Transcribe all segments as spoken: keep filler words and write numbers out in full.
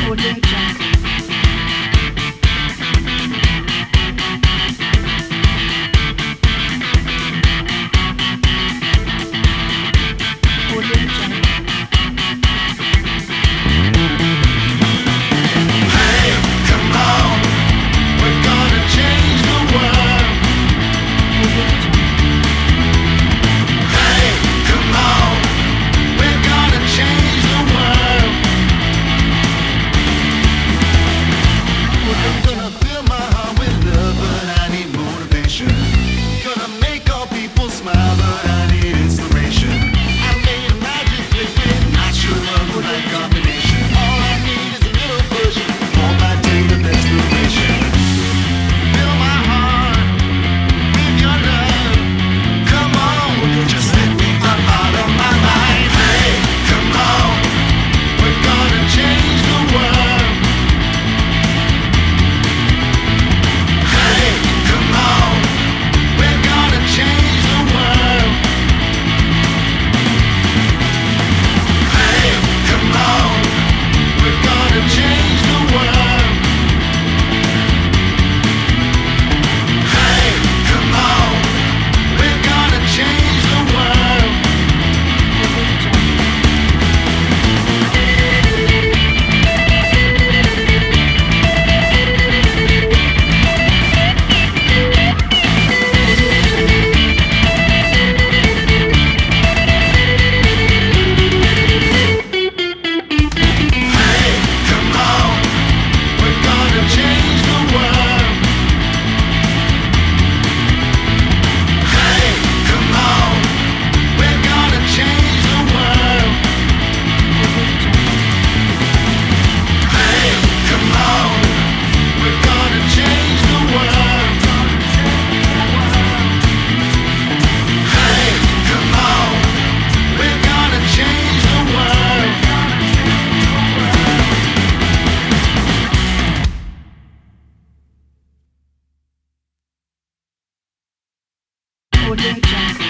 Audio Jungle. Audio Jungle. Hey, come on, we're gonna change the world. Audio Jungle. Hey, come on, we're gonna change the world. I'm gonna fill my heart with love, but I need motivation. Gonna make all people smile, but I need inspiration. I made a magic liquid, not sure of the right combination. All I need is a little push for my day of inspiration. Fill my heart with your love. Come on, just let me up out of my mind. Hey, come on, we're gonna change the world. Hey, come on, we're gonna change the world. Hey, come on, we're gonna change the world. Hey, come on, we're gonna change the world. Hey, come on, we're gonna change the world. Hey, come on, we're gonna change the world. Hey, come on, we're gonna change the world. Hey, come on, we're gonna change the world. Audio Jungle.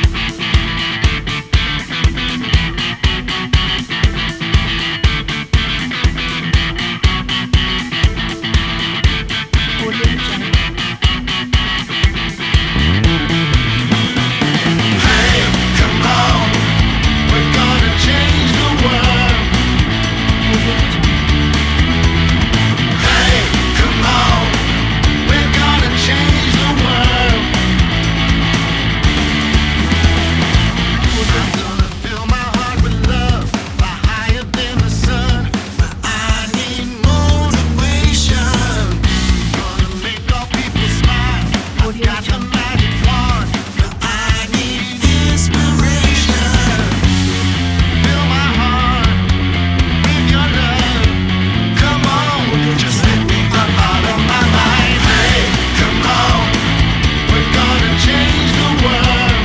Audio Jungle. Hey, come on, we're gonna change the world. Audio Jungle. Hey, come on, we're gonna change the world. I'm gonna fill my heart with love, fly higher than the sun. But I need motivation. Gonna make all people smile. I've got the magic wand, but I need inspiration. Fill my heart with your love. Come on, just let me up out of my mind. Hey, come on, we're gonna change the world.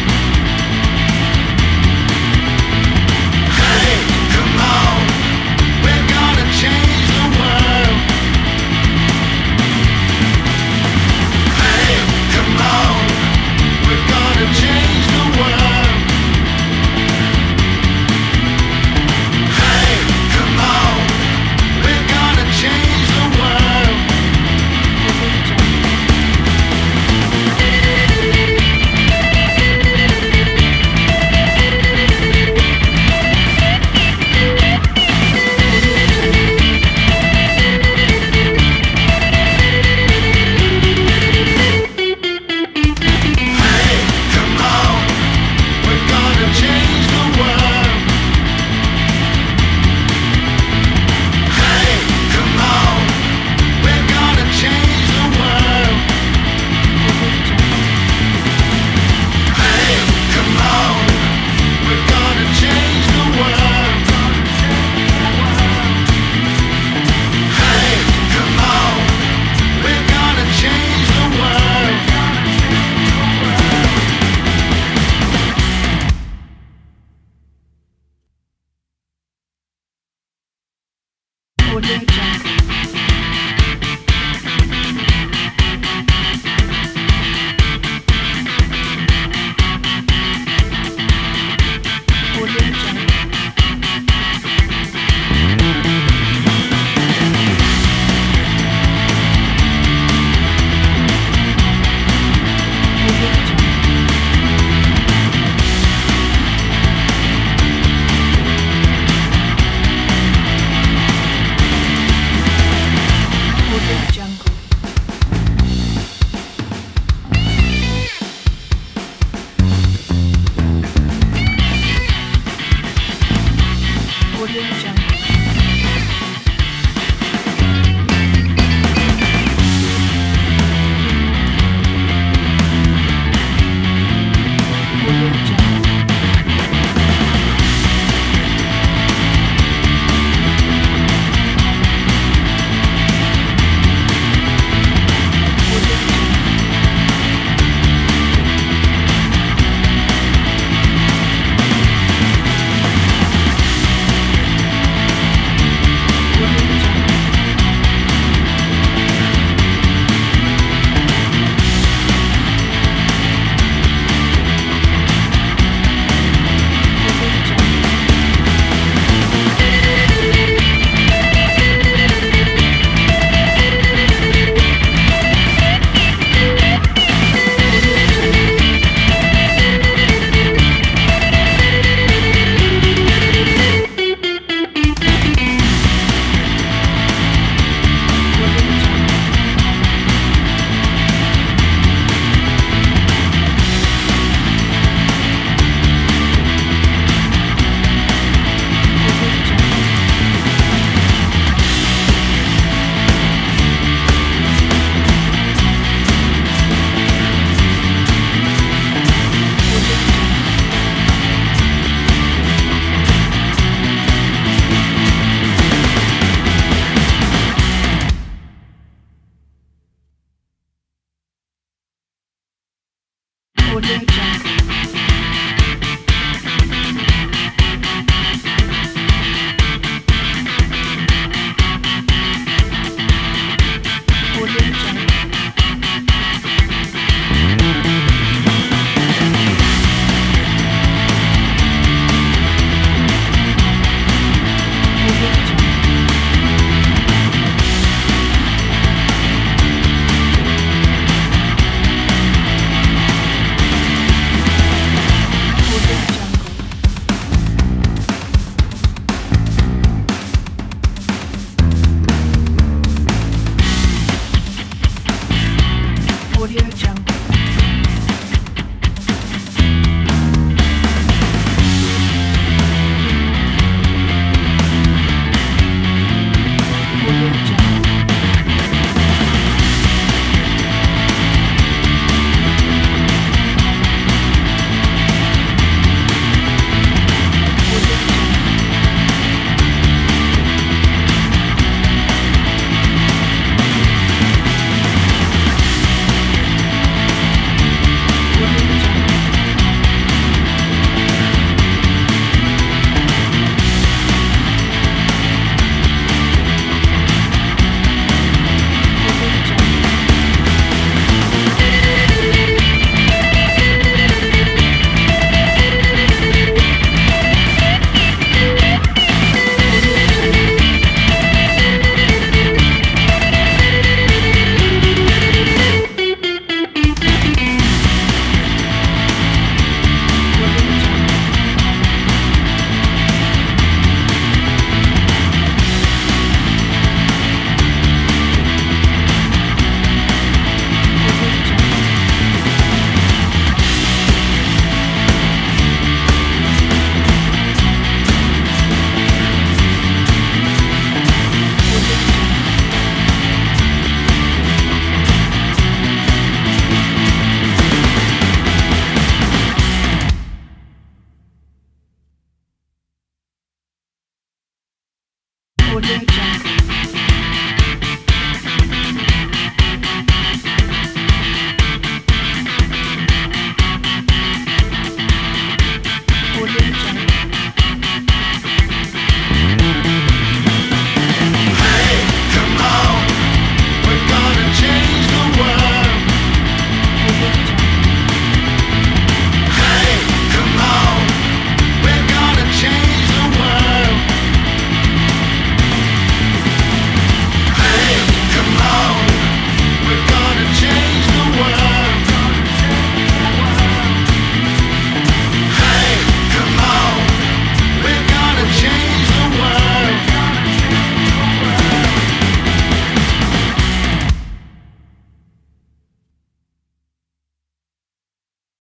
Hey, come on, we're gonna change the world. Hey, come on, we're gonna change the world. Hey, come on, we're gonna change the world. Hey, come on, we're gonna change the world. Hey, come on, we're gonna change the world. Hey, come on, we're gonna change the world. Hey, come on, we're gonna change the world. Audio Jungle. Audio Jungle. Audio Jungle.